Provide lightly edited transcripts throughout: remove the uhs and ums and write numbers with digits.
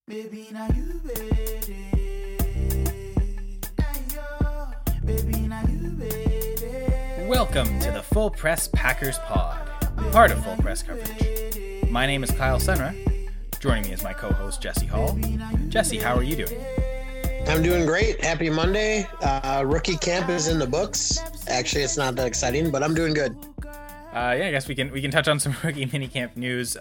Baby, now you ready. Ayo. Baby, now you ready. Welcome to the Full Press Packers Pod, part of Full Press Coverage. My name is Kyle Senra. Joining me is my co-host, Jesse Hall. Jesse, how are you doing? I'm doing great. Happy Monday. Rookie camp is in the books. Actually, it's not that exciting, but I'm doing good. I guess we can touch on some rookie minicamp news.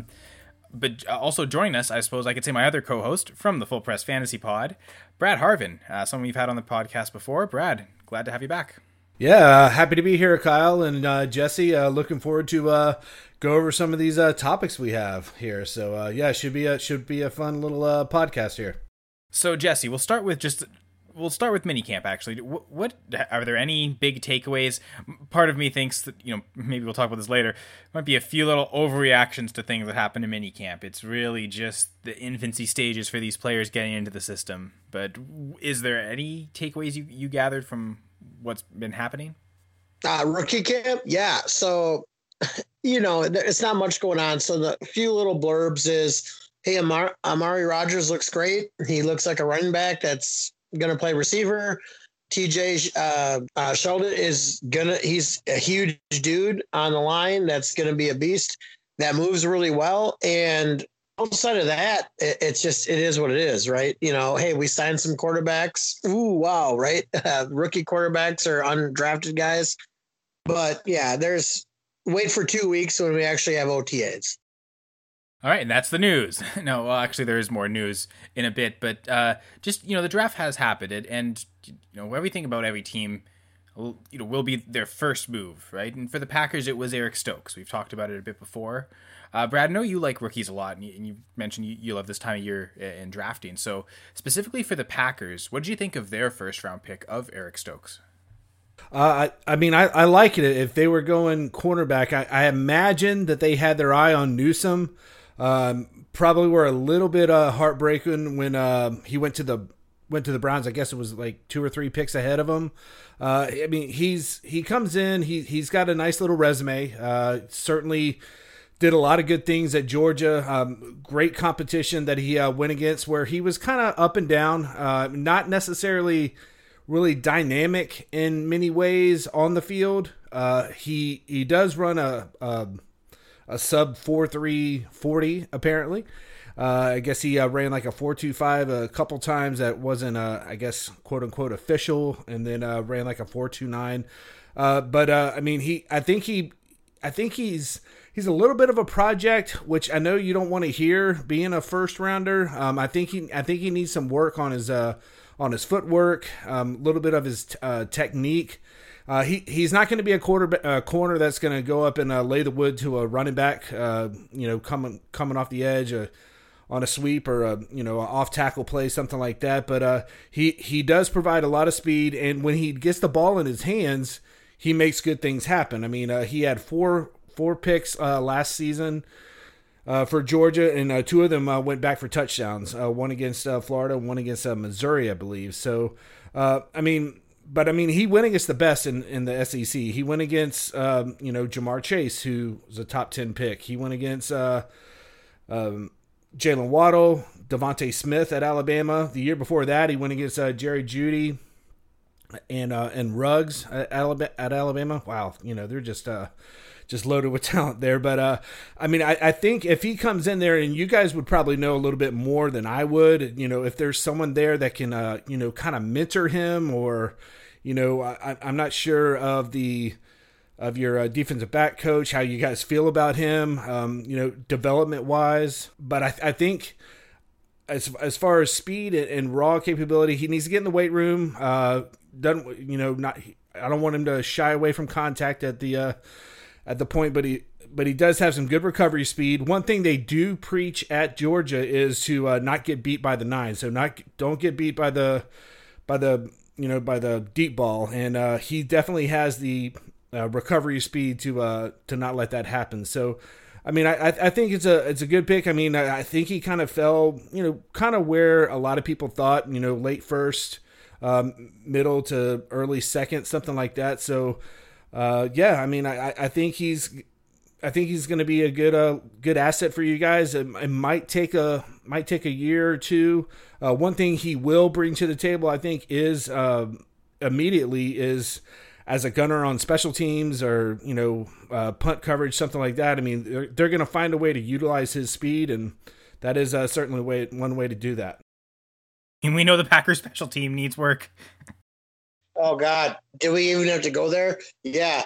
But also joining us, I suppose I could say my other co-host from the Full Press Fantasy Pod, Brad Harvin, someone we've had on the podcast before. Brad, glad to have you back. Yeah, happy to be here, Kyle and Jesse. Looking forward to go over some of these topics we have here. So it should be a fun little podcast here. So Jesse, we'll start with minicamp. Actually, what are there any big takeaways? Part of me thinks that maybe we'll talk about this later. Might be a few little overreactions to things that happen in minicamp. It's really just the infancy stages for these players getting into the system. But is there any takeaways you gathered from what's been happening? Rookie camp, yeah. So it's not much going on. So the few little blurbs is, hey, Amari Rogers looks great. He looks like a running back that's going to play receiver. TJ Sheldon he's a huge dude on the line that's going to be a beast that moves really well. And outside of that, it is what it is, right? Hey, we signed some quarterbacks. Ooh, wow, right? Rookie quarterbacks or undrafted guys. But yeah, wait for 2 weeks when we actually have OTAs. All right, and that's the news. No, well, actually, there is more news in a bit, but the draft has happened, and everything about every team, will be their first move, right? And for the Packers, it was Eric Stokes. We've talked about it a bit before. Brad, I know you like rookies a lot, and you mentioned you love this time of year in drafting. So specifically for the Packers, what did you think of their first-round pick of Eric Stokes? I like it. If they were going cornerback, I imagine that they had their eye on Newsome. Probably were a little bit heartbreaking when he went to the Browns. I guess it was like 2 or 3 picks ahead of him. He comes in. He's got a nice little resume. Certainly did a lot of good things at Georgia. Great competition that he went against, where he was kind of up and down. Not necessarily really dynamic in many ways on the field. He does run a sub 4.3 40 apparently. I guess he ran like a 4.25 a couple times. That wasn't I guess quote unquote official, and then ran like a 4.29. I think he's a little bit of a project, which I know you don't want to hear being a first rounder. I think he needs some work on his footwork, a little bit of his technique. He's not going to be a corner that's going to go up and lay the wood to a running back, coming off the edge on a sweep or a off tackle play, something like that. But he does provide a lot of speed, and when he gets the ball in his hands, he makes good things happen. I mean, he had four picks last season for Georgia, and 2 of them went back for touchdowns. One against Florida, one against Missouri, I believe. So, he went against the best in the SEC. He went against, Jamar Chase, who was a top 10 pick. He went against Jalen Waddle, Devontae Smith at Alabama. The year before that, he went against Jerry Jeudy and Ruggs at Alabama. Wow, they're just loaded with talent there. But I think if he comes in there, and you guys would probably know a little bit more than I would, if there's someone there that can kind of mentor him, or I'm not sure of your defensive back coach, how you guys feel about him, development wise. But I think as far as speed and raw capability, he needs to get in the weight room. I don't want him to shy away from contact at the point, but he does have some good recovery speed. One thing they do preach at Georgia is to not get beat by the 9. So don't get beat by the deep ball, and he definitely has the recovery speed to not let that happen. So, I think it's a good pick. I think he kind of fell, kind of where a lot of people thought, late first, middle to early second, something like that. So, I think he's I think he's going to be a good asset for you guys. It might take a year or two. One thing he will bring to the table, I think, is immediately is as a gunner on special teams or punt coverage, something like that. I mean, they're going to find a way to utilize his speed, and that is certainly one way to do that. And we know the Packers special team needs work. Oh God, did we even have to go there? Yeah.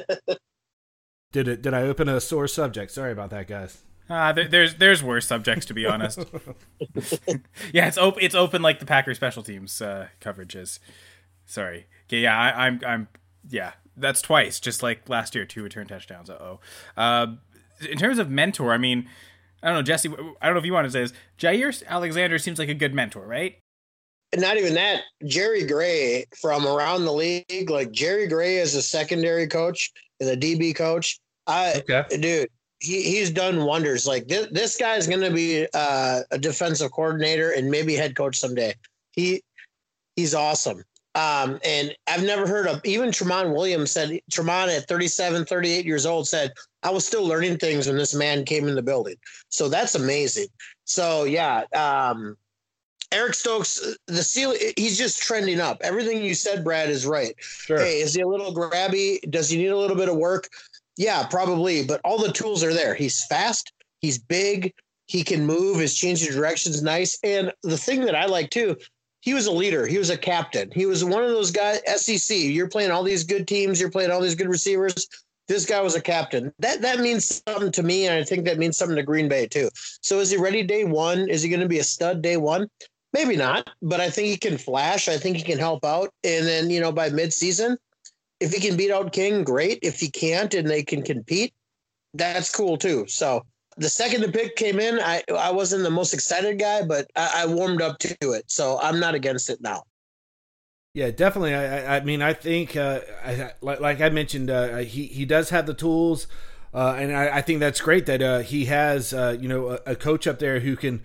Did I open a sore subject? Sorry about that, guys. There's worse subjects, to be honest. Yeah, it's open like the Packers special teams coverage is. Sorry. Okay, yeah, I'm yeah, that's twice, just like last year, 2 return touchdowns. In terms of mentor, I mean, I don't know, Jesse, I don't know if you want to say this. Jair Alexander seems like a good mentor, right? Not even that. Jerry Gray from around the league, like Jerry Gray is a secondary coach and a DB coach. Dude, he's done wonders. Like this guy is going to be a defensive coordinator and maybe head coach someday. He's awesome. And I've never heard of, even Tramon Williams said, Tramon at 37, 38 years old said, I was still learning things when this man came in the building. So that's amazing. So yeah, Eric Stokes, the ceiling, he's just trending up. Everything you said, Brad, is right. Sure. Hey, is he a little grabby? Does he need a little bit of work? Yeah, probably. But all the tools are there. He's fast. He's big. He can move. His change of direction is nice. And the thing that I like too, he was a leader. He was a captain. He was one of those guys, SEC. You're playing all these good teams. You're playing all these good receivers. This guy was a captain. That means something to me, and I think that means something to Green Bay too. So is he ready day one? Is he going to be a stud day one? Maybe not, but I think he can flash. I think he can help out. And then, by midseason, if he can beat out King, great. If he can't and they can compete, that's cool too. So the second the pick came in, I wasn't the most excited guy, but I warmed up to it. So I'm not against it now. Yeah, definitely. I mean, I think, like I mentioned, he does have the tools, and I think that's great that he has, a coach up there who can,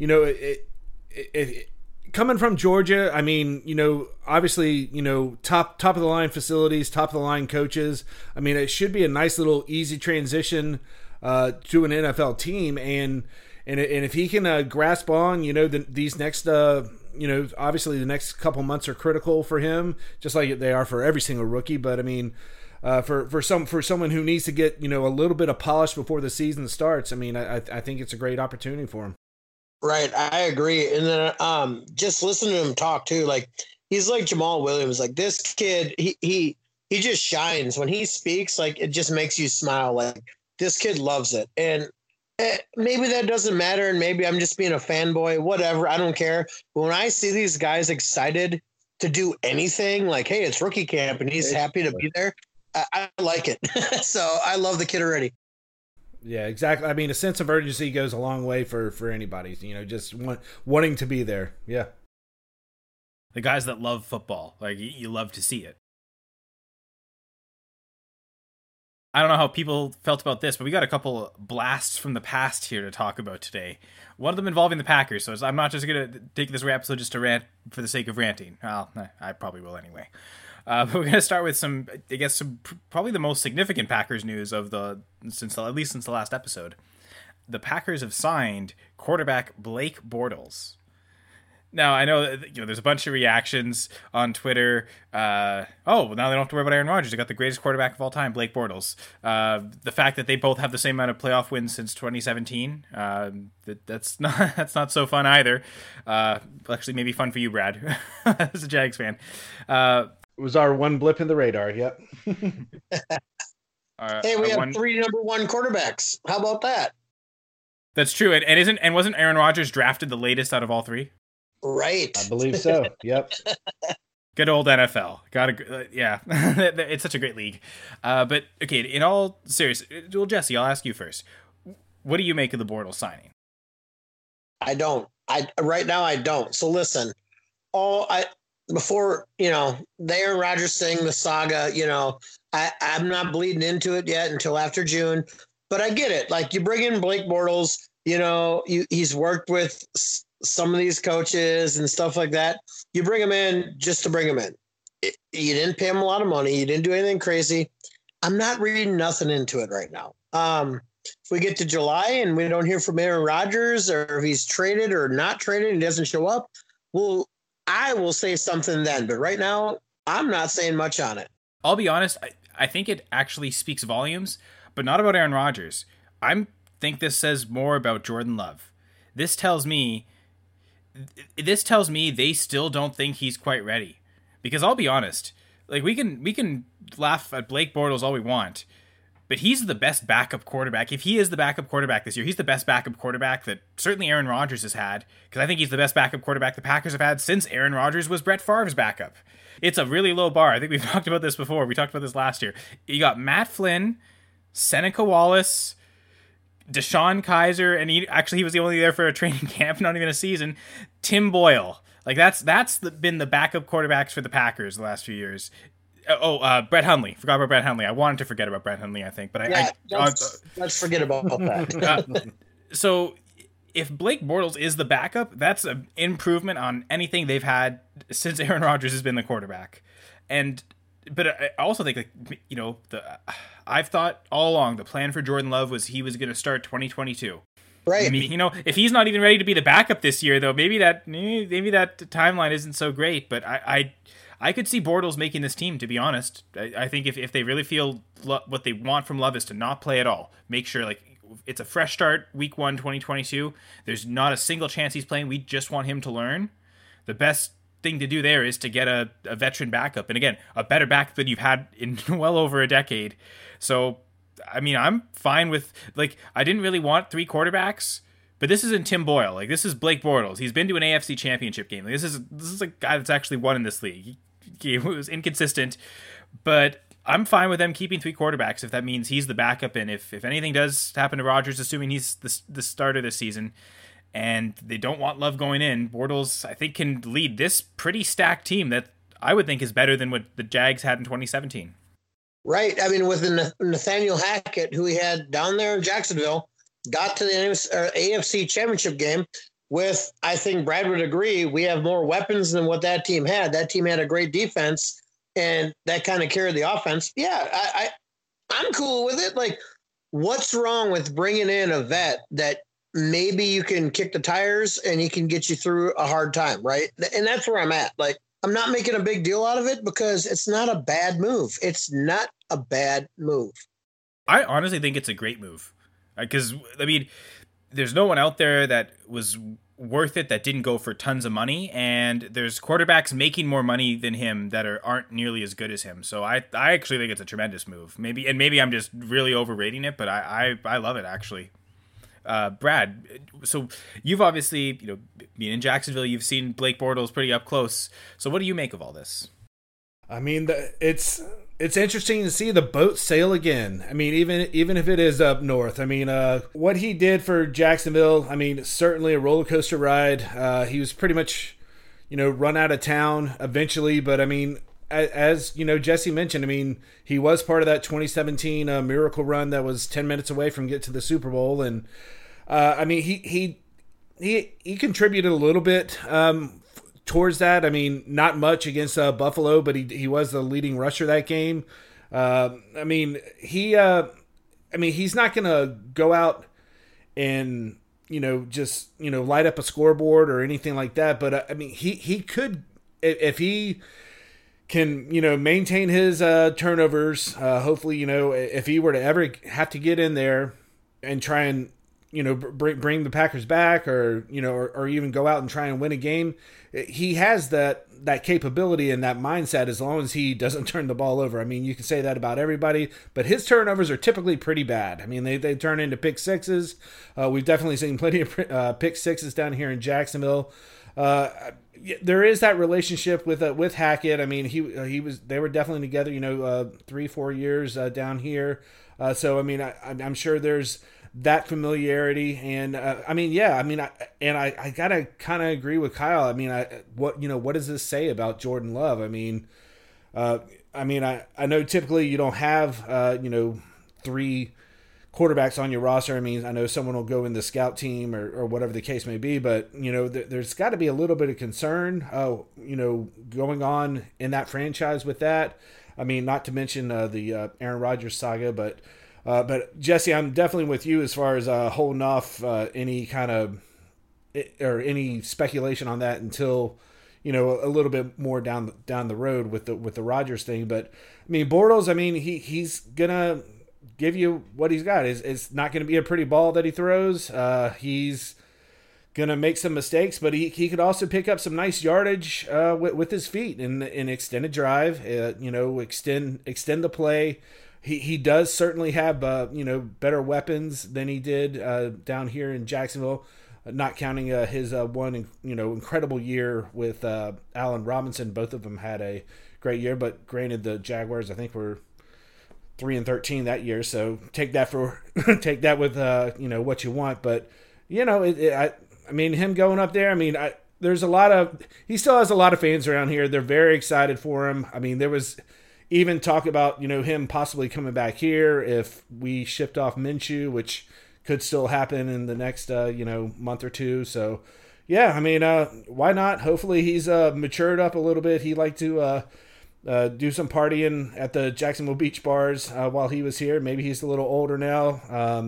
coming from Georgia. I mean, obviously, top of the line facilities, top of the line coaches. I mean, it should be a nice little easy transition to an NFL team, and if he can grasp on, these next. Obviously the next couple months are critical for him, just like they are for every single rookie. But I mean, for someone who needs to get a little bit of polish before the season starts, I mean, I think it's a great opportunity for him. Right, I agree. And then just listen to him talk too. Like he's like Jamal Williams. Like this kid, he just shines when he speaks. Like it just makes you smile. Like this kid loves it. And maybe that doesn't matter, and maybe I'm just being a fanboy, whatever. I don't care. But when I see these guys excited to do anything, like, hey, it's rookie camp, and he's happy to be there, I like it. So I love the kid already. Yeah, exactly. I mean, a sense of urgency goes a long way for anybody, just wanting to be there. Yeah. The guys that love football, like, you love to see it. I don't know how people felt about this, but we got a couple blasts from the past here to talk about today. One of them involving the Packers, so I'm not just going to take this episode just to rant for the sake of ranting. Well, I probably will anyway. But we're going to start with probably the most significant Packers news at least since the last episode. The Packers have signed quarterback Blake Bortles. Now, I know that, there's a bunch of reactions on Twitter. Now they don't have to worry about Aaron Rodgers. They got the greatest quarterback of all time, Blake Bortles. The fact that they both have the same amount of playoff wins since 2017, that's not so fun either. Actually, maybe fun for you, Brad, as a Jags fan. It was our one blip in the radar. Yep. Hey, we have 3 number 1 quarterbacks. How about that? That's true. And wasn't Aaron Rodgers drafted the latest out of all 3? Right. I believe so. Yep. Good old NFL. Yeah. It's such a great league. But okay, in all seriousness, well, Jesse, I'll ask you first. What do you make of the Bortles signing? I don't. Right now I don't. So listen, before, the Aaron Rodgers thing, the saga, I'm not bleeding into it yet until after June, but I get it. Like you bring in Blake Bortles, he's worked with some of these coaches and stuff like that. You bring him in just to bring him in. You didn't pay him a lot of money. You didn't do anything crazy. I'm not reading nothing into it right now. If we get to July and we don't hear from Aaron Rodgers, or if he's traded or not traded and doesn't show up, I will say something then. But right now, I'm not saying much on it. I'll be honest, I think it actually speaks volumes, but not about Aaron Rodgers. I think this says more about Jordan Love. This tells me they still don't think he's quite ready. Because I'll be honest, like we can laugh at Blake Bortles all we want, but he's the best backup quarterback. If he is the backup quarterback this year, he's the best backup quarterback that certainly Aaron Rodgers has had, because I think he's the best backup quarterback the Packers have had since Aaron Rodgers was Brett Favre's backup. It's a really low bar. I think we've talked about this before. We talked about this last year. You got Matt Flynn, Seneca Wallace, Deshaun Kaiser, and he was the only there for a training camp, not even a season. Tim Boyle. Like that's been the backup quarterbacks for the Packers the last few years. Brett Hundley. Forgot about Brett Hundley. I wanted to forget about Brett Hundley, I think, but let's forget about that. So if Blake Bortles is the backup, that's an improvement on anything they've had since Aaron Rodgers has been the quarterback. But I also think, I've thought all along the plan for Jordan Love was he was going to start 2022. Right. I mean, if he's not even ready to be the backup this year, though, maybe that timeline isn't so great. But I could see Bortles making this team, to be honest. I think if they really feel what they want from Love is to not play at all, make sure it's a fresh start, week 1, 2022. There's not a single chance he's playing. We just want him to learn. The best thing to do there is to get a veteran backup. And again, a better backup than you've had in well over a decade. So, I mean, I'm fine with, I didn't really want 3 quarterbacks, but this isn't Tim Boyle. This is Blake Bortles. He's been to an AFC championship game. This is a guy that's actually won in this league. He was inconsistent, but I'm fine with them keeping 3 quarterbacks if that means he's the backup. And if anything does happen to Rodgers, assuming he's the starter this season, and they don't want Love going in, Bortles, I think, can lead this pretty stacked team that I would think is better than what the Jags had in 2017. Right. I mean, with Nathaniel Hackett, who he had down there in Jacksonville, got to the AFC championship game with, I think Brad would agree, we have more weapons than what that team had. That team had a great defense, and that kind of carried the offense. Yeah, I'm cool with it. What's wrong with bringing in a vet that maybe you can kick the tires and he can get you through a hard time, right? And that's where I'm at. I'm not making a big deal out of it because it's not a bad move. It's not a bad move. I honestly think it's a great move. Because, I mean, there's no one out there that was worth it that didn't go for tons of money, and there's quarterbacks making more money than him that aren't nearly as good as him. So I actually think it's a tremendous move. Maybe I'm just really overrating it, but I love it, actually. Brad, so you've obviously, being in Jacksonville, you've seen Blake Bortles pretty up close. So what do you make of all this? I mean, it's interesting to see the boat sail again. I mean, even if it is up north. I mean, what he did for Jacksonville, I mean, certainly a roller coaster ride. He was pretty much, run out of town eventually. But I mean, as Jesse mentioned, I mean, he was part of that 2017 miracle run that was 10 minutes away from getting to the Super Bowl. And I mean, he contributed a little bit towards that. I mean, not much against Buffalo, but he was the leading rusher that game. I mean, he's not going to go out and, just, light up a scoreboard or anything like that. But I mean, he could, if he can, maintain his turnovers, hopefully, if he were to ever have to get in there and try and, bring the Packers back, or even go out and try and win a game, he has that capability and that mindset as long as he doesn't turn the ball over. I mean, you can say that about everybody, but his turnovers are typically pretty bad. I mean, they turn into pick sixes. We've definitely seen plenty of pick sixes down here in Jacksonville. There is that relationship with Hackett. I mean, they were definitely together, 3-4 years down here. So I mean, I'm sure there's that familiarity, and I gotta kind of agree with Kyle. I mean, what does this say about Jordan Love? I mean, I know typically you don't have 3 quarterbacks on your roster. I mean, I know someone will go in the scout team or whatever the case may be, but there's got to be a little bit of concern going on in that franchise with that. I mean, not to mention the Aaron Rodgers saga, but Jesse, I'm definitely with you as far as holding off any kind of or any speculation on that until a little bit more down the road with the Rodgers thing. But I mean, Bortles, I mean, he's gonna give you what he's got. It's not going to be a pretty ball that he throws. He's going to make some mistakes, but he could also pick up some nice yardage with his feet in extended drive. Extend the play. He does certainly have better weapons than he did down here in Jacksonville. Not counting his one incredible year with Allen Robinson. Both of them had a great year, but granted, the Jaguars I think were 3-13 that year. So take that with what you want. But I mean, him going up there. I mean, he still has a lot of fans around here. They're very excited for him. I mean, there was even talk about him possibly coming back here if we shipped off Minshew, which could still happen in the next month or two. So yeah, I mean, why not? Hopefully he's matured up a little bit. He liked to do some partying at the Jacksonville beach bars while he was here. Maybe he's a little older now.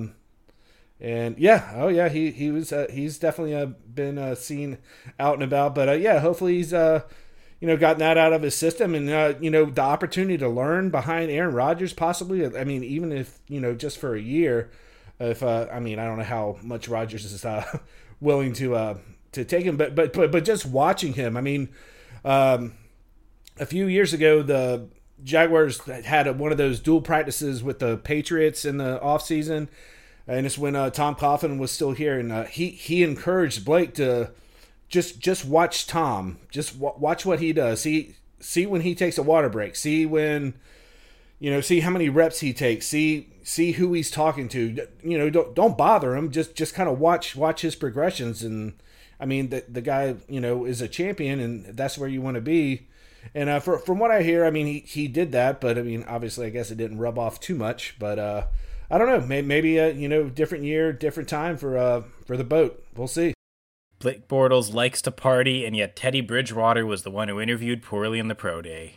And yeah, he's definitely been seen out and about. But hopefully he's gotten that out of his system, and the opportunity to learn behind Aaron Rodgers possibly. I mean, even if just for a year. If I don't know how much Rodgers is willing to take him, but just watching him. I mean, a few years ago, the Jaguars had one of those dual practices with the Patriots in the offseason, and it's when Tom Coughlin was still here, and he encouraged Blake to just watch Tom, just watch what he does. See when he takes a water break. See when. See how many reps he takes. See who he's talking to. Don't bother him. Just kind of watch his progressions. And I mean, the guy is a champion, and that's where you want to be. And from what I hear, I mean, he did that, but I mean, obviously, I guess it didn't rub off too much. But I don't know. Maybe different year, different time for the boat. We'll see. Blake Bortles likes to party, and yet Teddy Bridgewater was the one who interviewed poorly in the pro day.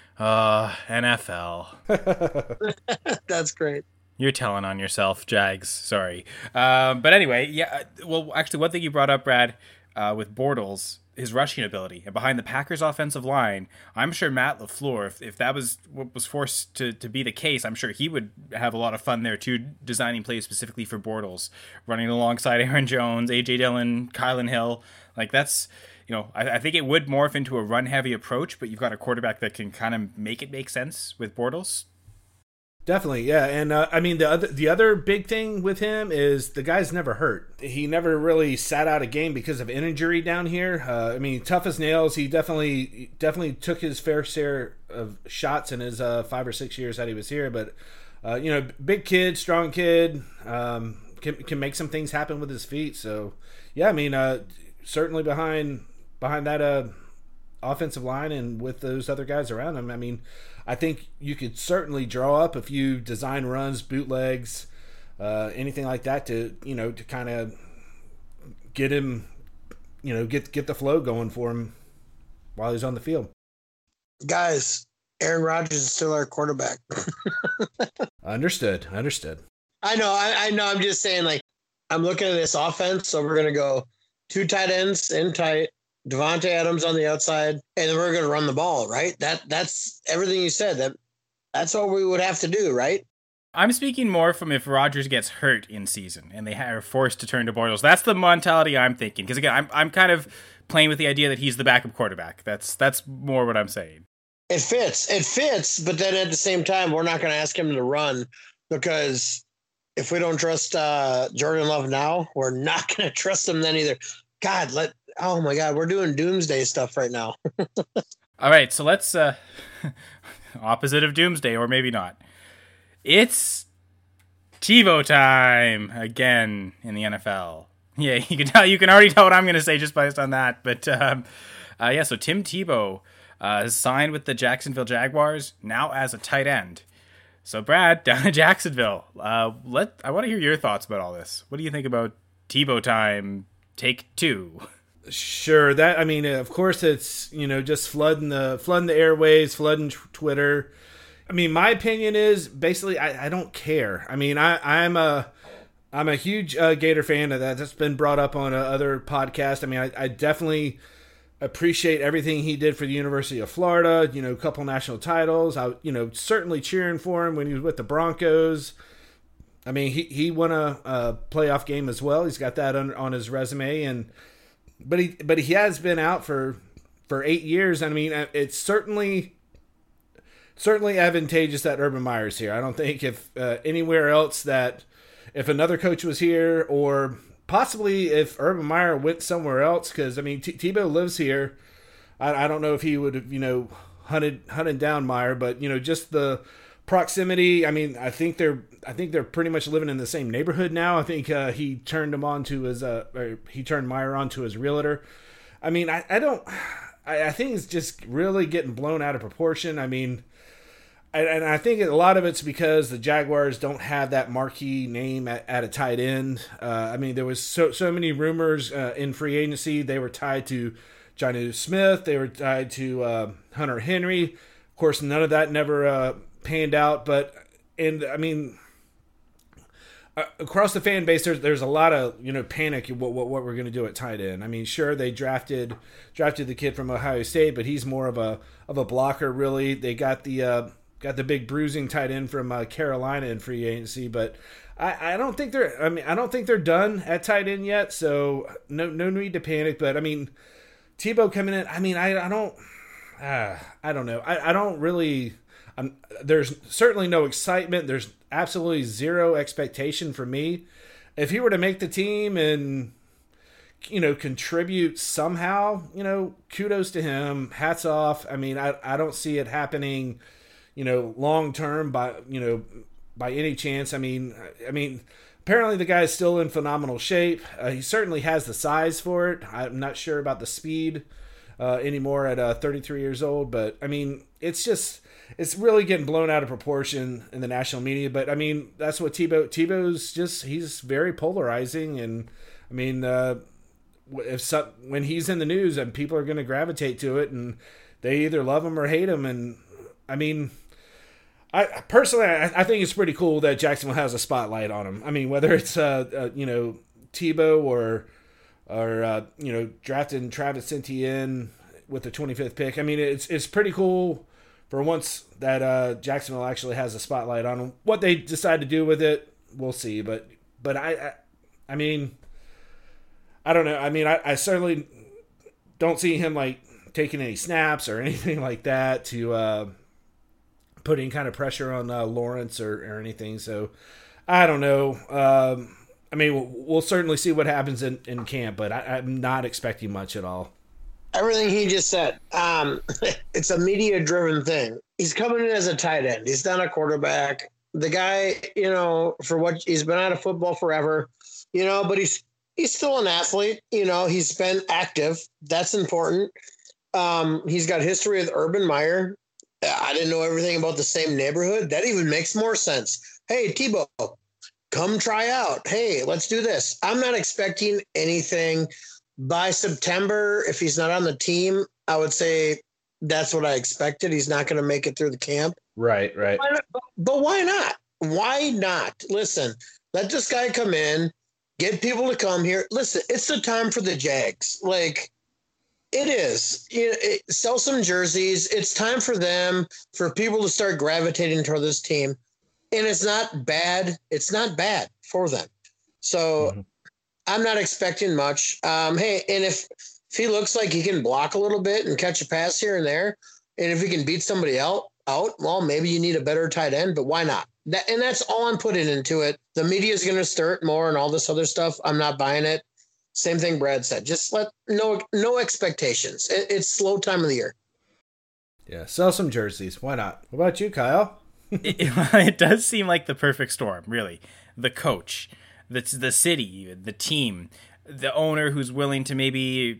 NFL. That's great. You're telling on yourself, Jags. Sorry. But anyway, yeah. Well, actually, one thing you brought up, Brad, with Bortles, his rushing ability, and behind the Packers' offensive line, I'm sure Matt LaFleur, if that was what was forced to be the case, I'm sure he would have a lot of fun there too, designing plays specifically for Bortles, running alongside Aaron Jones, A.J. Dillon, Kylan Hill. Like that's. I think it would morph into a run-heavy approach, but you've got a quarterback that can kind of make it make sense with Bortles. Definitely, yeah. And I mean, the other big thing with him is the guy's never hurt. He never really sat out a game because of injury down here. I mean, tough as nails. He definitely took his fair share of shots in his 5 or 6 years that he was here. But big kid, strong kid, can make some things happen with his feet. So yeah, I mean, certainly behind that offensive line and with those other guys around him, I mean, I think you could certainly draw up a few design runs, bootlegs, anything like that to kind of get him, get the flow going for him while he's on the field. Guys, Aaron Rodgers is still our quarterback. Understood. I know. I'm just saying, like, I'm looking at this offense, so we're going to go 2 tight ends in tight, Devontae Adams on the outside, and then we're going to run the ball, right? That's everything you said. That's what we would have to do, right? I'm speaking more from if Rodgers gets hurt in season and they are forced to turn to Bortles. That's the mentality I'm thinking. Because again, I'm kind of playing with the idea that he's the backup quarterback. That's more what I'm saying. It fits, but then at the same time, we're not going to ask him to run because if we don't trust Jordan Love now, we're not going to trust him then either. Oh my God, we're doing doomsday stuff right now. All right, so let's opposite of doomsday, or maybe not. It's TiVo time again in the NFL. Yeah, you can already tell what I'm going to say just based on that. But so Tim Tebow is signed with the Jacksonville Jaguars now as a tight end. So Brad, down in Jacksonville, I want to hear your thoughts about all this. What do you think about Tebow time? Take 2. Sure. Of course, it's just flooding the airwaves, flooding Twitter. I mean, my opinion is basically I don't care. I mean, I'm a huge Gator fan of that. That's been brought up on other podcasts. I mean, I definitely appreciate everything he did for the University of Florida. You know, a couple national titles. I certainly cheering for him when he was with the Broncos. I mean, he won a playoff game as well. He's got that on his resume, but he has been out for 8 years. I mean, it's certainly advantageous that Urban Meyer's here. I don't think if anywhere else that if another coach was here, or possibly if Urban Meyer went somewhere else, because I mean Tebow lives here. I don't know if he would have hunted down Meyer, but just the proximity. I mean, I think they're pretty much living in the same neighborhood now. I think he turned him on to his he turned Meyer on to his realtor. I mean, I think it's just really getting blown out of proportion. I mean, and I think a lot of it's because the Jaguars don't have that marquee name at a tight end. I mean, there was so many rumors in free agency. They were tied to Jonnu Smith. They were tied to Hunter Henry. Of course, none of that never panned out. I mean, across the fan base, there's a lot of panic what we're going to do at tight end. I mean, sure, they drafted the kid from Ohio State, but he's more of a blocker. Really, they got the big bruising tight end from Carolina in free agency, but I don't think they're done at tight end yet. So no need to panic. But I mean, Tebow coming in. I mean, I don't know. I don't really. There's certainly no excitement. There's absolutely zero expectation for me. If he were to make the team and contribute somehow, kudos to him. Hats off. I mean, I don't see it happening, long term by any chance. I mean, apparently the guy is still in phenomenal shape. He certainly has the size for it. I'm not sure about the speed anymore at 33 years old, but I mean, it's really getting blown out of proportion in the national media. But I mean, that's what Tebow's he's very polarizing. And I mean, when he's in the news, and people are going to gravitate to it, and they either love him or hate him. And I mean, I personally think it's pretty cool that Jacksonville has a spotlight on him. I mean, whether it's Tebow or drafting Travis Etienne with the 25th pick. I mean, it's pretty cool for once that Jacksonville actually has a spotlight on them. What they decide to do with it, we'll see. But I mean, I don't know. I mean, I certainly don't see him like taking any snaps or anything like that to put any kind of pressure on Lawrence or anything. So I don't know. I mean, we'll certainly see what happens in camp, but I'm not expecting much at all. Everything he just said. It's a media-driven thing. He's coming in as a tight end. He's not a quarterback. The guy, for what he's been out of football forever, but he's still an athlete. He's been active. That's important. He's got history with Urban Meyer. I didn't know everything about the same neighborhood. That even makes more sense. Hey, Tebow, come try out. Hey, let's do this. I'm not expecting anything. By September, if he's not on the team, I would say that's what I expected. He's not going to make it through the camp. Right. But why not? Why not? Listen, let this guy come in, get people to come here. Listen, it's the time for the Jags. Like, it is. Sell some jerseys. It's time for them, for people to start gravitating toward this team. And it's not bad. It's not bad for them. So I'm not expecting much. Hey, and if he looks like he can block a little bit and catch a pass here and there, and if he can beat somebody out, well, maybe you need a better tight end, but why not? And that's all I'm putting into it. The media is going to stir it more and all this other stuff. I'm not buying it. Same thing Brad said. Just no expectations. It's slow time of the year. Yeah, sell some jerseys. Why not? What about you, Kyle? It does seem like the perfect storm, really. The coach, the city, the team, the owner who's willing to maybe,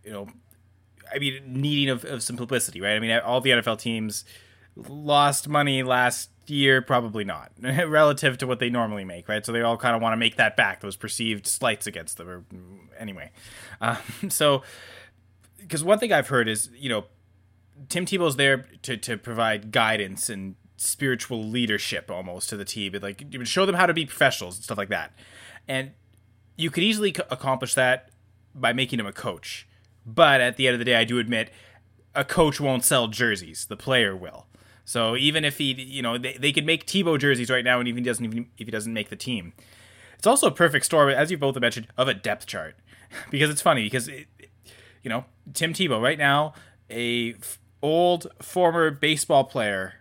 needing of some publicity, right? I mean, all the NFL teams lost money last year, probably not, relative to what they normally make, right? So they all kind of want to make that back, those perceived slights against them. Or, anyway, so, because one thing I've heard is, Tim Tebow's there to provide guidance and spiritual leadership almost to the team. It, like, you would show them how to be professionals and stuff like that. And you could easily accomplish that by making him a coach. But at the end of the day, I do admit a coach won't sell jerseys. The player will. So even if he, they could make Tebow jerseys right now, and if he doesn't make the team. It's also a perfect story, as you both have mentioned, of a depth chart. Because it's funny, because, Tim Tebow right now, old former baseball player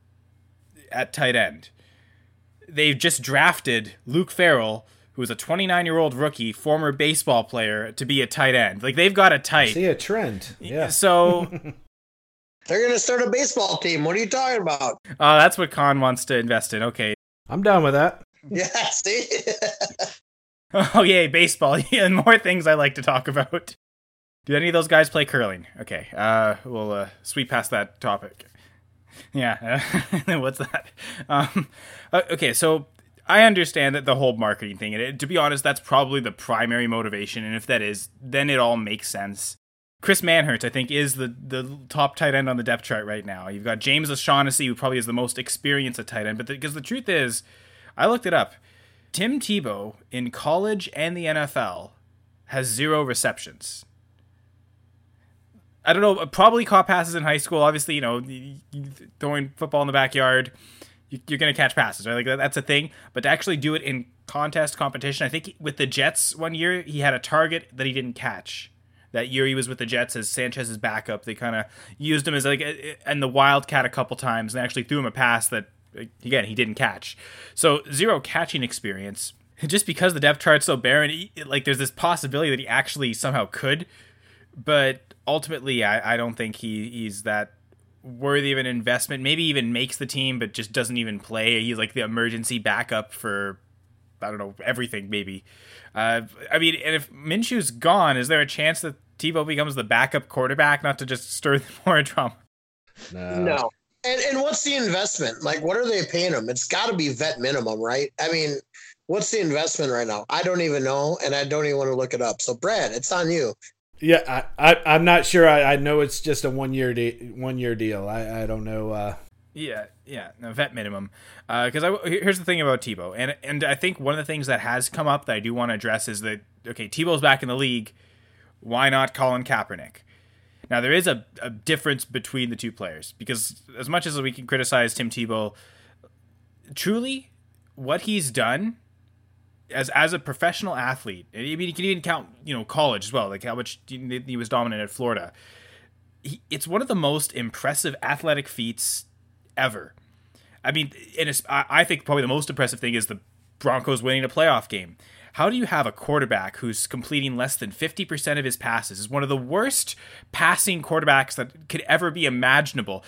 at tight end. They've just drafted Luke Farrell, who is a 29-year-old rookie, former baseball player, to be a tight end. Like, they've got a tight. See a trend. Yeah. So They're going to start a baseball team. What are you talking about? that's what Khan wants to invest in. Okay. I'm down with that. Yeah, see? Oh, yay, baseball. And more things I like to talk about. Do any of those guys play curling? Okay. We'll sweep past that topic. Yeah. What's that? Okay, so I understand that the whole marketing thing, and to be honest, that's probably the primary motivation, and if that is, then it all makes sense. Chris Manhertz, I think, is the top tight end on the depth chart right now. You've got James O'Shaughnessy, who probably is the most experienced at tight end, because the truth is, I looked it up, Tim Tebow in college and the NFL has 0 receptions. I don't know, probably caught passes in high school. Obviously, throwing football in the backyard, you're going to catch passes, right? Like, that's a thing. But to actually do it in competition, I think with the Jets one year, he had a target that he didn't catch. That year he was with the Jets as Sanchez's backup. They kind of used him as and the Wildcat a couple times, and actually threw him a pass that, again, he didn't catch. So 0 catching experience. Just because the depth chart's so barren, there's this possibility that he actually somehow could. But ultimately, I don't think he's that worthy of an investment. Maybe even makes the team, but just doesn't even play. He's like the emergency backup for, I don't know, everything, maybe. And if Minshew's gone, is there a chance that Tebow becomes the backup quarterback, not to just stir more drama? No. And what's the investment? Like, what are they paying him? It's got to be vet minimum, right? I mean, what's the investment right now? I don't even know, and I don't even want to look it up. So, Brad, it's on you. Yeah, I'm not sure. I know it's just a 1 year deal. I don't know. Yeah, no, vet minimum. Because here's the thing about Tebow, and I think one of the things that has come up that I do want to address is that, okay, Tebow's back in the league. Why not Colin Kaepernick? Now, there is a difference between the two players, because as much as we can criticize Tim Tebow, truly, what he's done as a professional athlete, I mean, you can even count, college as well, like how much he was dominant at Florida. It's one of the most impressive athletic feats ever. I mean, I think probably the most impressive thing is the Broncos winning a playoff game. How do you have a quarterback who's completing less than 50% of his passes, is one of the worst passing quarterbacks that could ever be imaginable?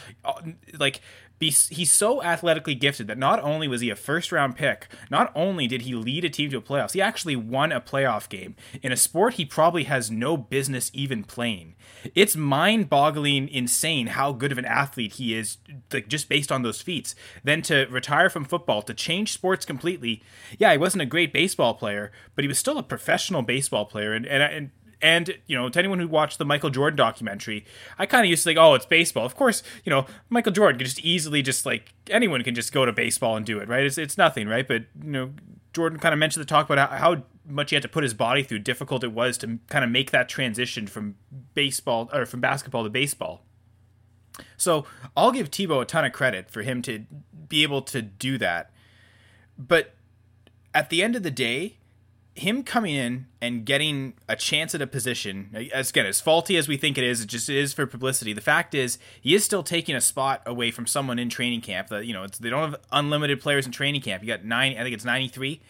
He's so athletically gifted that not only was he a first-round pick, not only did he lead a team to a playoffs, he actually won a playoff game in a sport he probably has no business even playing. It's mind-boggling insane how good of an athlete he is, just based on those feats. Then to retire from football, to change sports completely. Yeah, he wasn't a great baseball player, but he was still a professional baseball player, and to anyone who watched the Michael Jordan documentary, I kind of used to think, oh, it's baseball. Of course, Michael Jordan could just easily anyone can just go to baseball and do it, right? It's nothing, right? But, Jordan kind of mentioned the talk about how much he had to put his body through, difficult it was to kind of make that transition from basketball to baseball. So I'll give Tebow a ton of credit for him to be able to do that. But at the end of the day, him coming in and getting a chance at a position, as faulty as we think it is for publicity. The fact is, he is still taking a spot away from someone in training camp. That they don't have unlimited players in training camp. You got 9, I think it's 93.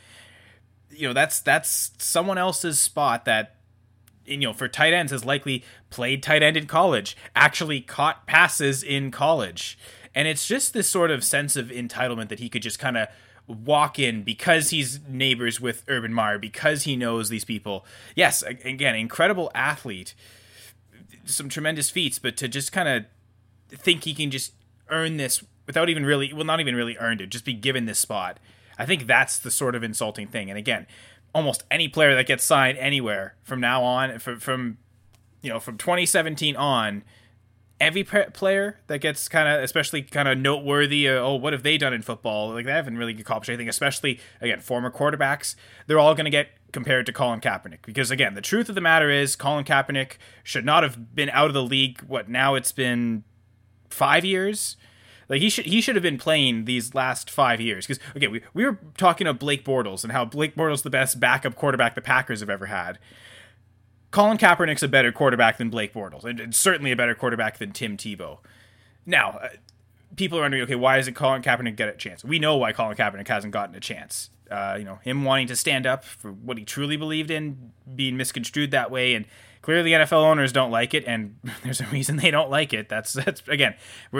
That's someone else's spot that, for tight ends has likely played tight end in college, actually caught passes in college, and it's just this sort of sense of entitlement that he could just kind of walk in because he's neighbors with Urban Meyer, because he knows these people. Yes, again, incredible athlete, some tremendous feats, but to just kind of think he can just earn this without even really, not even really earned it, just be given this spot. I think that's the sort of insulting thing. And again, almost any player that gets signed anywhere from now on, from 2017 on, every player that gets kind of, especially kind of noteworthy. What have they done in football? Like, they haven't really accomplished anything. Especially again, former quarterbacks. They're all going to get compared to Colin Kaepernick because again, the truth of the matter is Colin Kaepernick should not have been out of the league. Now it's been 5 years. Like, he should have been playing these last 5 years. Because okay, we were talking about Blake Bortles and how Blake Bortles the best backup quarterback the Packers have ever had. Colin Kaepernick's a better quarterback than Blake Bortles, and certainly a better quarterback than Tim Tebow. Now, people are wondering, okay, why isn't Colin Kaepernick get a chance? We know why Colin Kaepernick hasn't gotten a chance. Him wanting to stand up for what he truly believed in, being misconstrued that way, and clearly NFL owners don't like it, and there's a reason they don't like it. That's again,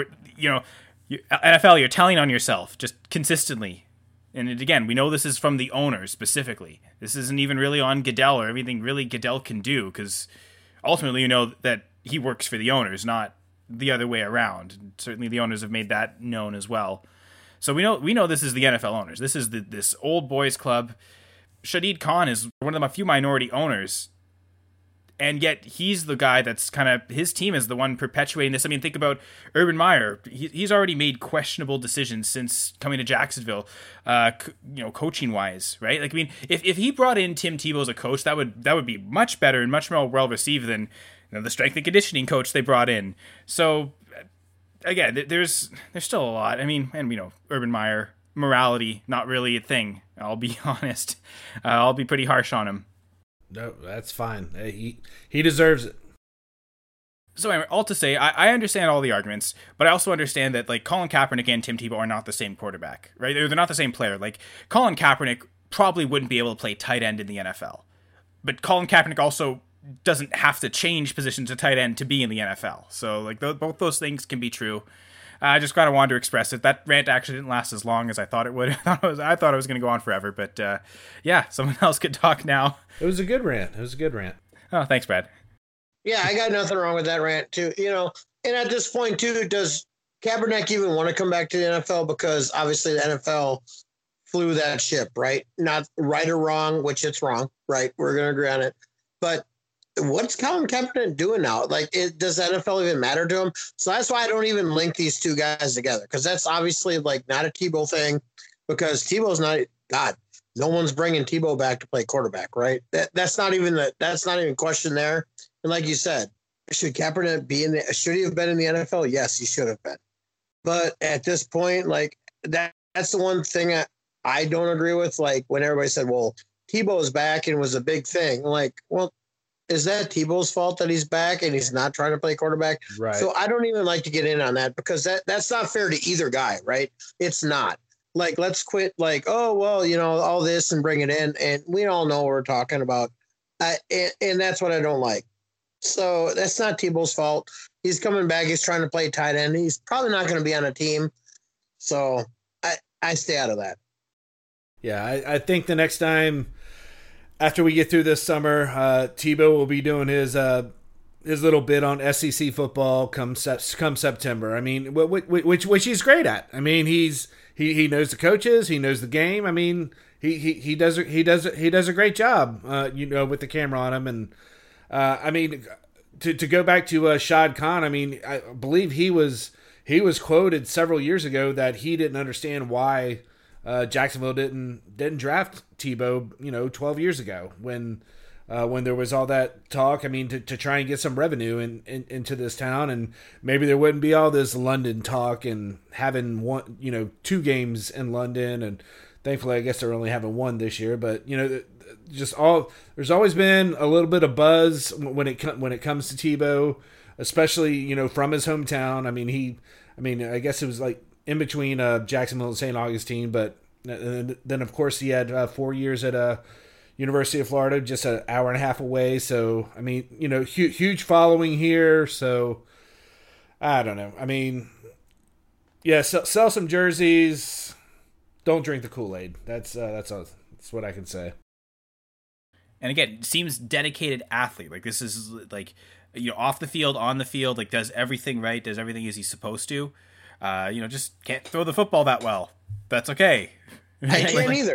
NFL, you're telling on yourself just consistently. And again, we know this is from the owners specifically. This isn't even really on Goodell or everything really Goodell can do, because ultimately you know that he works for the owners, not the other way around. And certainly the owners have made that known as well. So we know this is the NFL owners. This is this old boys club. Shadid Khan is one of the few minority owners, and yet he's the guy that's kind of, his team is the one perpetuating this. I mean, think about Urban Meyer. He's already made questionable decisions since coming to Jacksonville, coaching wise, right? Like, I mean, if he brought in Tim Tebow as a coach, that would be much better and much more well received than the strength and conditioning coach they brought in. So again, there's still a lot. I mean, and Urban Meyer, morality, not really a thing. I'll be honest. I'll be pretty harsh on him. No, that's fine. He deserves it. So anyway, all to say, I understand all the arguments, but I also understand that like Colin Kaepernick and Tim Tebow are not the same quarterback, right? They're not the same player. Like, Colin Kaepernick probably wouldn't be able to play tight end in the NFL, but Colin Kaepernick also doesn't have to change positions to tight end to be in the NFL. So like both those things can be true. I just kind of wanted to express it. That rant actually didn't last as long as I thought it would. I thought it was going to go on forever, but yeah, someone else could talk now. It was a good rant. Oh, thanks, Brad. Yeah, I got nothing wrong with that rant too. And at this point too, does Kaepernick even want to come back to the NFL? Because obviously the NFL flew that ship, right? Not right or wrong, which it's wrong, right? We're going to agree on it. But what's Colin Kaepernick doing now? Like, does the NFL even matter to him? So that's why I don't even link these two guys together, because that's obviously like not a Tebow thing, because Tebow's not God. No one's bringing Tebow back to play quarterback, right? That's not even a question there. And like you said, should Kaepernick should he have been in the NFL? Yes, he should have been. But at this point, like that's the one thing I don't agree with. Like, when everybody said, well, Tebow's back and was a big thing. I'm like, well, is that Tebow's fault that he's back and he's not trying to play quarterback? Right. So I don't even like to get in on that, because that's not fair to either guy, right? It's not. Like, let's quit like, oh, well, all this and bring it in. And we all know what we're talking about. And that's what I don't like. So that's not Tebow's fault. He's coming back. He's trying to play tight end. He's probably not going to be on a team. So I stay out of that. Yeah, I think the next time, after we get through this summer, Tebow will be doing his little bit on SEC football come September. I mean, which he's great at. I mean, he knows the coaches, he knows the game. I mean, he does a great job, with the camera on him. And I mean, to go back to Shad Khan, I mean, I believe he was quoted several years ago that he didn't understand why Jacksonville didn't draft Tebow, 12 years ago when there was all that talk. I mean, to try and get some revenue into this town, and maybe there wouldn't be all this London talk and having two games in London. And thankfully, I guess they're only having one this year. But there's always been a little bit of buzz when it comes to Tebow, especially from his hometown. I mean, I guess it was like in between Jacksonville and St. Augustine, but then of course he had 4 years at University of Florida, just an hour and a half away. So I mean, huge following here. So I don't know. I mean, yeah, sell some jerseys. Don't drink the Kool-Aid. That's what I can say. And again, seems dedicated athlete. Like, this is like, off the field, on the field, like does everything right, does everything as he's supposed to. Just can't throw the football that well. That's okay. I can't either.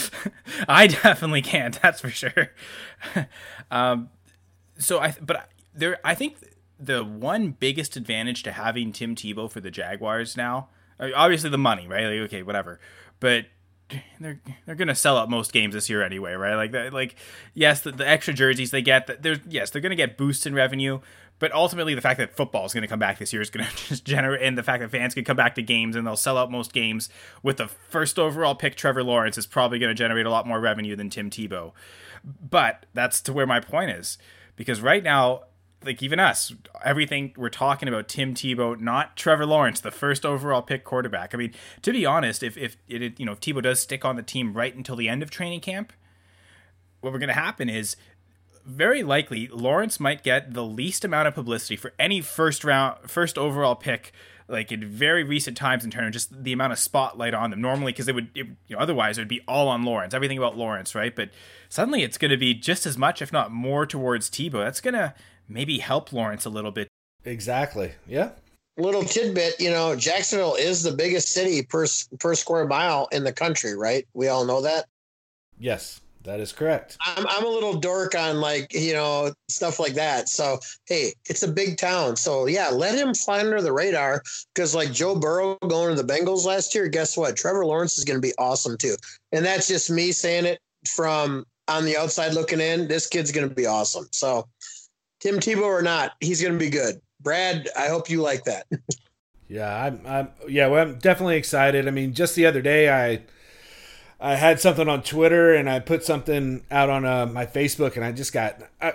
I definitely can't. That's for sure. I think the one biggest advantage to having Tim Tebow for the Jaguars now, obviously the money, right? Like, okay, whatever, but they're gonna sell out most games this year anyway, right? Like that, like yes, the extra jerseys they get, they're gonna get boosts in revenue, but ultimately the fact that football is gonna come back this year is gonna just generate, and the fact that fans can come back to games and they'll sell out most games with the first overall pick Trevor Lawrence is probably gonna generate a lot more revenue than Tim Tebow. But that's to where my point is, because right now, like even us, everything we're talking about Tim Tebow, not Trevor Lawrence, the first overall pick quarterback. I mean, to be honest, if Tebow does stick on the team right until the end of training camp, what we're going to happen is very likely Lawrence might get the least amount of publicity for any first overall pick, like in very recent times in terms of just the amount of spotlight on them. Normally, because otherwise it would be all on Lawrence, everything about Lawrence, right? But suddenly it's going to be just as much, if not more, towards Tebow. That's going to maybe help Lawrence a little bit. Exactly. Yeah. Little tidbit, Jacksonville is the biggest city per square mile in the country, right? We all know that. Yes, that is correct. I'm a little dork on stuff like that. So, hey, it's a big town. So, yeah, let him fly under the radar because like Joe Burrow going to the Bengals last year, guess what? Trevor Lawrence is going to be awesome too. And that's just me saying it from on the outside looking in. This kid's going to be awesome. So, Tim Tebow or not, he's going to be good. Brad, I hope you like that. Yeah, I'm definitely excited. I mean, just the other day, I had something on Twitter and I put something out on my Facebook, and I just got. I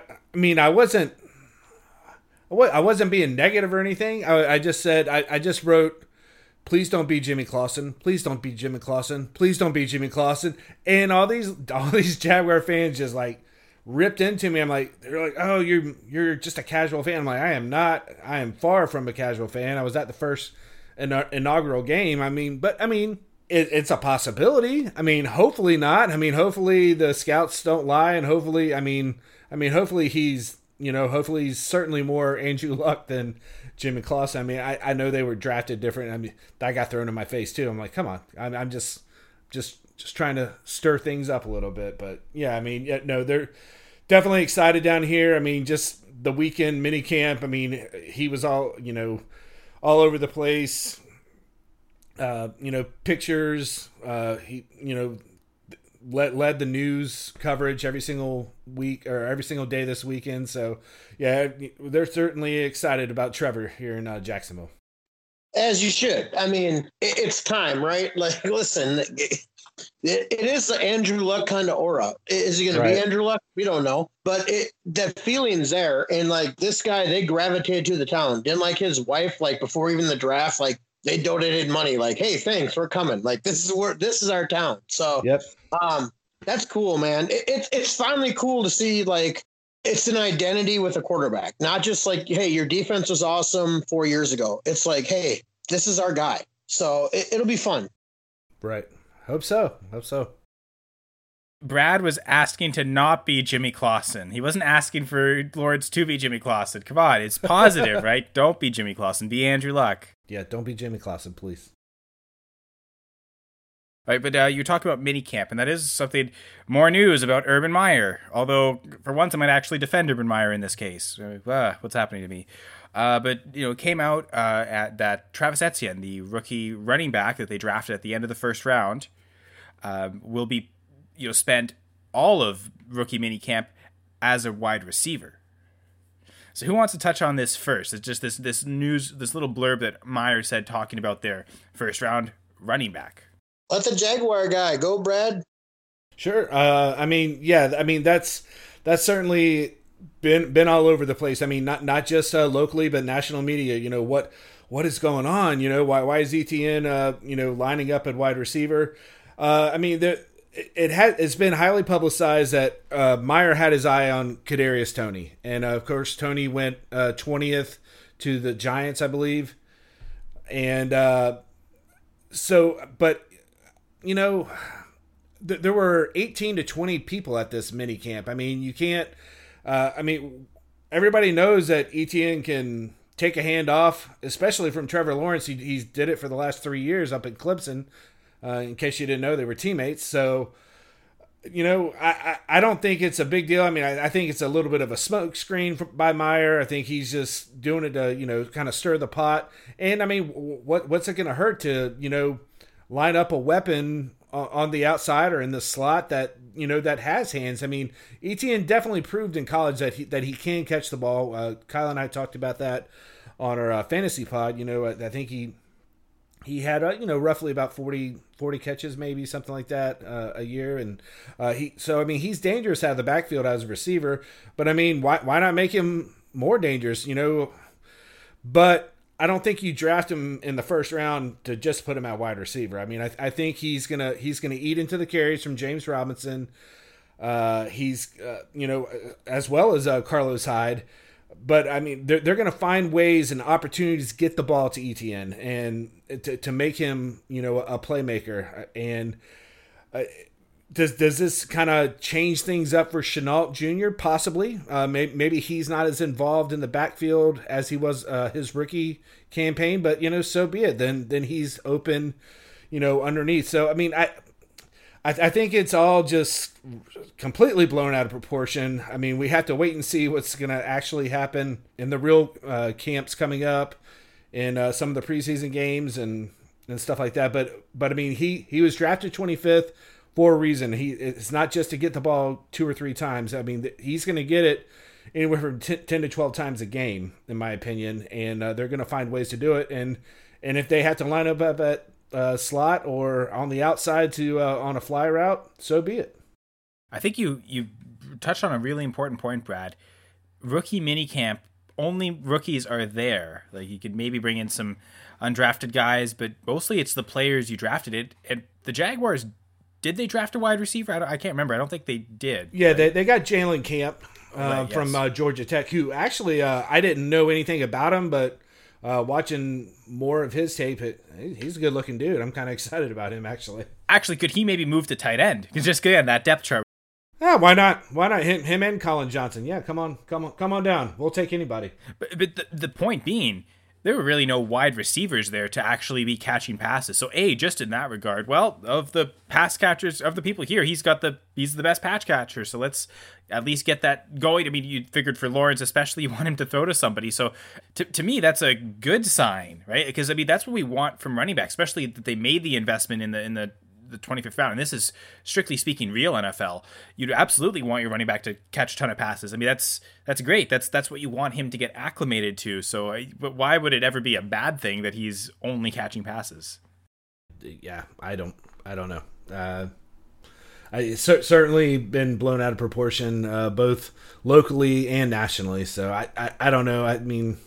wasn't being negative or anything. I just said I just wrote, "Please don't be Jimmy Clausen. Please don't be Jimmy Clausen. Please don't be Jimmy Clausen." And all these Jaguar fans just like ripped into me. They're like, "Oh, you're just a casual fan." I'm like, I am not. I am far from a casual fan. I was at the first inaugural game. It's a possibility. Hopefully not. Hopefully the scouts don't lie, and hopefully, hopefully he's certainly more Andrew Luck than Jimmy Clausen. I know they were drafted different. That got thrown in my face too. I'm like, come on. I'm just trying to stir things up a little bit. But yeah, they're definitely excited down here. Just the weekend mini camp. He was all over the place. Pictures. He led the news coverage every single week or every single day this weekend. So yeah, they're certainly excited about Trevor here in Jacksonville. As you should. It's time, right? Like, listen. It is the Andrew Luck kind of aura. Is he going to be Andrew Luck? We don't know. But that feeling's there. And, like, this guy, they gravitated to the town. Didn't like his wife, like, before even the draft, like, they donated money. Like, hey, thanks, we're coming. Like, this is our town. So, yep. That's cool, man. It's finally cool to see, like, it's an identity with a quarterback. Not just like, hey, your defense was awesome 4 years ago. It's like, hey, this is our guy. So, it'll be fun. Right. Hope so. Brad was asking to not be Jimmy Clausen. He wasn't asking for Lawrence to be Jimmy Clausen. Come on, it's positive, right? Don't be Jimmy Clausen. Be Andrew Luck. Yeah, don't be Jimmy Clausen, please. All right, but you talk about minicamp, and that is something more news about Urban Meyer. Although, for once, I might actually defend Urban Meyer in this case. What's happening to me? But it came out at that Travis Etienne, the rookie running back that they drafted at the end of the first round, will be spent all of rookie minicamp as a wide receiver. So who wants to touch on this first? It's just this news, this little blurb that Meyer said talking about their first round running back. Let the Jaguar guy go, Brad. Sure. That's certainly been all over the place. Not just locally, but national media. What is going on? Why is Etienne lining up at wide receiver? It's been highly publicized that Meyer had his eye on Kadarius Toney, and of course Toney went 20th to the Giants, I believe, and there were 18 to 20 people at this mini camp. You can't. Everybody knows that Etienne can take a hand off, especially from Trevor Lawrence. He's did it for the last 3 years up at Clemson. In case you didn't know, they were teammates. So I don't think it's a big deal. I mean, I think it's a little bit of a smoke screen by Meyer. I think he's just doing it to, kind of stir the pot. And I mean, what's it going to hurt to, line up a weapon on the outside or in the slot that, that has hands? I mean, Etienne definitely proved in college that he can catch the ball. Kyle and I talked about that on our fantasy pod. I think he had, roughly about 40 catches, maybe something like that a year. And he's dangerous out of the backfield as a receiver, but I mean, why not make him more dangerous, but I don't think you draft him in the first round to just put him at wide receiver. I mean, I think he's going to eat into the carries from James Robinson. He's as well as Carlos Hyde. But I mean, they're going to find ways and opportunities to get the ball to Etienne and to make him, a playmaker. And does this kind of change things up for Shenault Jr.? Possibly. Maybe he's not as involved in the backfield as he was his rookie campaign. But so be it. Then he's open, underneath. So I mean, I think it's all just completely blown out of proportion. I mean, we have to wait and see what's going to actually happen in the real camps coming up in some of the preseason games and stuff like that. But I mean, he was drafted 25th for a reason. It's not just to get the ball 2 or 3 times. I mean, he's going to get it anywhere from 10 to 12 times a game, in my opinion, and they're going to find ways to do it. And if they have to line up at slot or on the outside to on a fly route, so be it. I think you touched on a really important point, Brad. Rookie minicamp, only rookies are there. Like, you could maybe bring in some undrafted guys, but mostly it's the players you drafted. It. And the Jaguars, did they draft a wide receiver? I can't remember. I don't think they did. Yeah, they got Jalen Camp from Georgia Tech, who actually I didn't know anything about him, but watching more of his tape, he's a good-looking dude. I'm kind of excited about him, actually. Actually, could he maybe move to tight end? Because just again, that depth chart. Yeah, why not? Why not him and Colin Johnson? Yeah, come on down. We'll take anybody. But the point being, there were really no wide receivers there to actually be catching passes. So just in that regard, well, of the pass catchers, of the people here, he's the best patch catcher. So let's at least get that going. I mean, you figured for Lawrence especially, you want him to throw to somebody. So to me, that's a good sign, right? Because I mean, that's what we want from running back, especially that they made the investment in the 25th round. And this is, strictly speaking, real NFL. You'd absolutely want your running back to catch a ton of passes. I mean, that's great. That's what you want him to get acclimated to. So but why would it ever be a bad thing that he's only catching passes? Yeah, I don't know. It's certainly been blown out of proportion, both locally and nationally. So I don't know. I mean,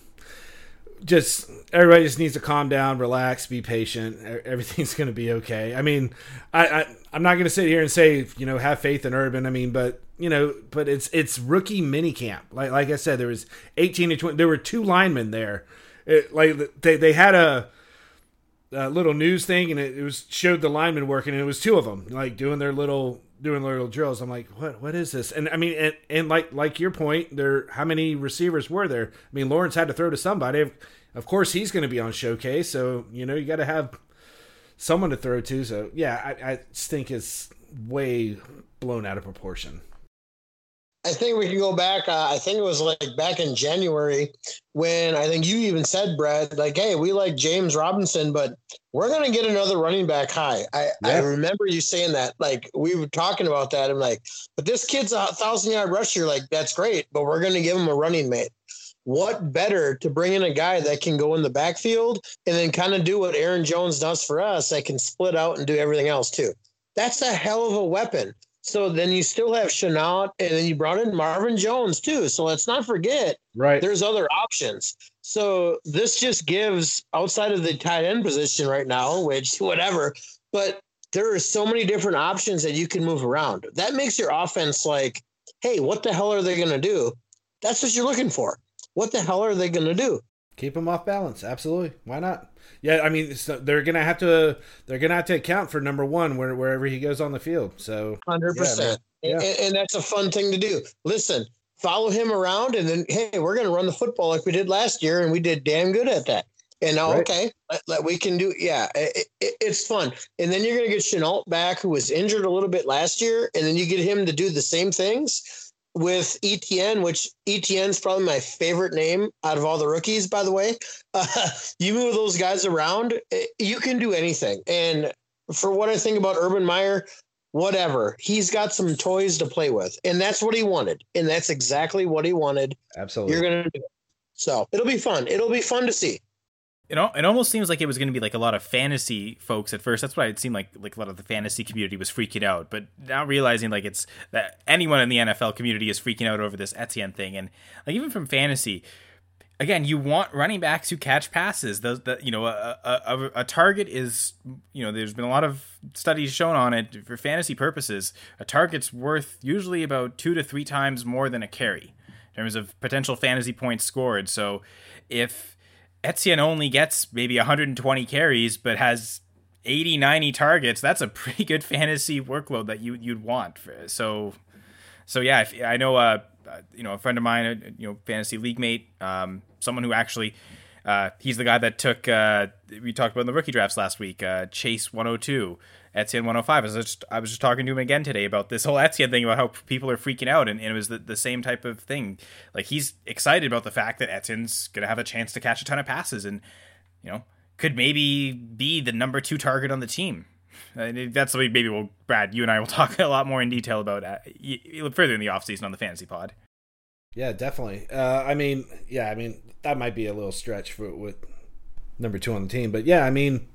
everybody just needs to calm down, relax, be patient. Everything's going to be okay. I mean, I'm not going to sit here and say, have faith in Urban. I mean, but it's rookie minicamp. Like I said, there was 18 to 20. There were 2 linemen there. They had a little news thing, and it showed the linemen working, and it was 2 of them like doing their little drills. I'm like, what is this? And I mean, and like your point, how many receivers were there? I mean, Lawrence had to throw to somebody. Of course, he's going to be on showcase, so you got to have someone to throw to. So yeah, I just think it's way blown out of proportion. I think we can go back. I think it was like back in January when I think you even said, Brad, like, hey, we like James Robinson, but we're going to get another running back high. I remember you saying that. Like, we were talking about that. I'm like, but this kid's a 1,000-yard rusher. Like, that's great, but we're going to give him a running mate. What better to bring in a guy that can go in the backfield and then kind of do what Aaron Jones does for us, that can split out and do everything else too. That's a hell of a weapon. So then you still have Shenault, and then you brought in Marvin Jones too. So let's not forget, there's other options. So this just gives, outside of the tight end position right now, which whatever, but there are so many different options that you can move around. That makes your offense like, hey, what the hell are they going to do? That's what you're looking for. What the hell are they going to do? Keep them off balance. Absolutely. Why not? Yeah, I mean, they're gonna have to account for number one wherever he goes on the field. So 100%, and that's a fun thing to do. Listen, follow him around, and then hey, we're gonna run the football like we did last year, and we did damn good at that. And now, Right. okay, we can do, yeah, it's fun. And then you're going to get Chenault back, who was injured a little bit last year. And then you get him to do the same things with ETN, which ETN's probably my favorite name out of all the rookies, by the way. You move those guys around, you can do anything. And for what I think about Urban Meyer, whatever, he's got some toys to play with. And that's what he wanted. And that's exactly what he wanted. Absolutely. You're going to do it. So it'll be fun. It'll be fun to see. It almost seems like it was going to be like a lot of fantasy folks at first. That's why it seemed like a lot of the fantasy community was freaking out. But now realizing like it's that anyone in the NFL community is freaking out over this Etienne thing, and like even from fantasy, again, you want running backs who catch passes. A target is, there's been a lot of studies shown on it for fantasy purposes. A target's worth usually about 2 to 3 times more than a carry in terms of potential fantasy points scored. So if Etienne only gets maybe 120 carries, but has 80, 90 targets, that's a pretty good fantasy workload that you'd want. So yeah, I know, a friend of mine, fantasy league mate, someone who actually, he's the guy that took, we talked about in the rookie drafts last week, Chase 102, Etienne 105. I was just talking to him again today about this whole Etienne thing, about how people are freaking out, and it was the same type of thing. Like, he's excited about the fact that Etienne's going to have a chance to catch a ton of passes and, could maybe be the number 2 target on the team. That's something maybe Brad, you and I will talk a lot more in detail about further in the offseason on the Fantasy Pod. Yeah, definitely. That might be a little stretch with number 2 on the team, but yeah, I mean,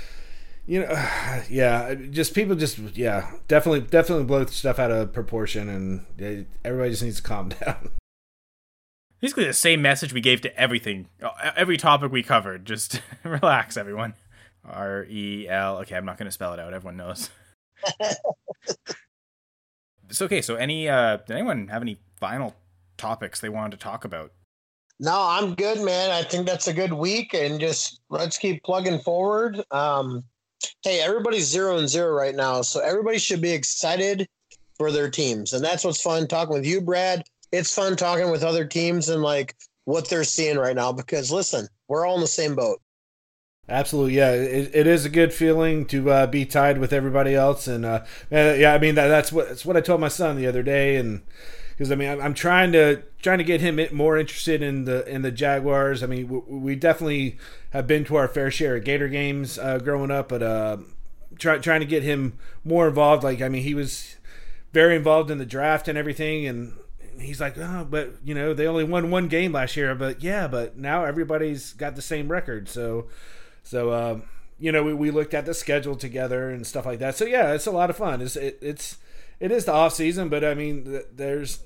definitely blow stuff out of proportion, and everybody just needs to calm down. Basically the same message we gave to every topic we covered. Just relax, everyone. REL. Okay, I'm not going to spell it out. Everyone knows. So did anyone have any final topics they wanted to talk about? No, I'm good, man. I think that's a good week, and just let's keep plugging forward. Hey, everybody's 0-0 right now, so everybody should be excited for their teams, and that's what's fun talking with you, Brad. It's fun talking with other teams and like what they're seeing right now, because listen, we're all in the same boat. Absolutely, yeah. It is a good feeling to be tied with everybody else, and that's what I told my son the other day, and because I'm trying to get him more interested in the Jaguars. I mean, we definitely have been to our fair share of Gator games growing up, but trying to get him more involved. Like, I mean, he was very involved in the draft and everything, and he's like, oh, but they only won 1 game last year, but now everybody's got the same record, so we looked at the schedule together and stuff like that. So yeah, it's a lot of fun. It is the off season, but I mean, there's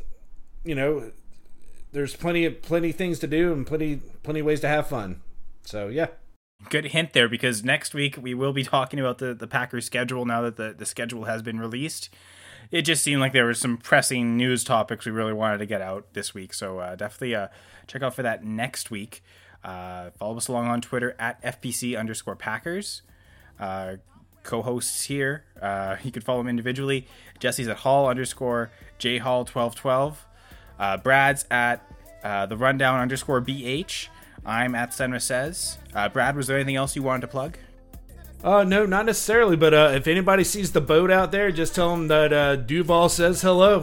plenty things to do and plenty ways to have fun. So yeah. Good hint there, because next week we will be talking about the Packers schedule now that the schedule has been released. It just seemed like there were some pressing news topics we really wanted to get out this week. So definitely check out for that next week. Follow us along on Twitter at FPC_Packers. Co-hosts here, you can follow them individually. Jesse's at Hall_JHall1212. Brad's at the Rundown_BH. I'm at Senra Says. Brad, was there anything else you wanted to plug? No, not necessarily, but if anybody sees the boat out there, just tell them that Duval says hello.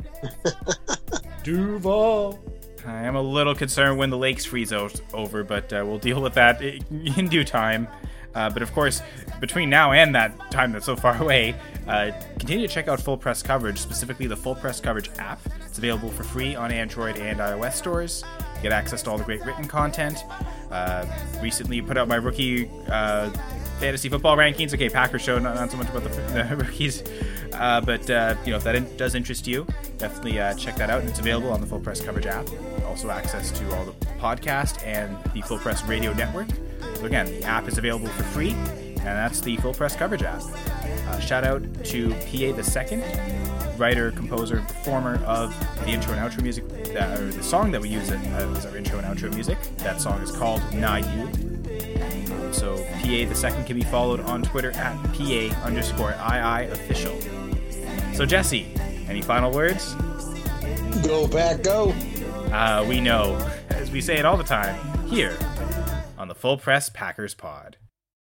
Duval. I am a little concerned when the lakes freeze over, but we'll deal with that in due time. But of course, between now and that time that's so far away, continue to check out Full Press Coverage, specifically the Full Press Coverage app. It's available for free on Android and iOS stores. You get access to all the great written content. Recently put out my rookie fantasy football rankings. Okay, Packers show, not so much about the rookies. But if that does interest you, definitely check that out. It's available on the Full Press Coverage app. Also access to all the podcast and the Full Press Radio Network. So again, the app is available for free, and that's the Full Press Coverage app. Shout out to PA the Second, writer, composer, and performer of the intro and outro music, or the song that we use as our intro and outro music. That song is called Na You. So PA the Second can be followed on Twitter at PA_II official. So Jesse, any final words? Go Pack, go. We know, as we say it all the time, here on the the Full Press Packers Pod.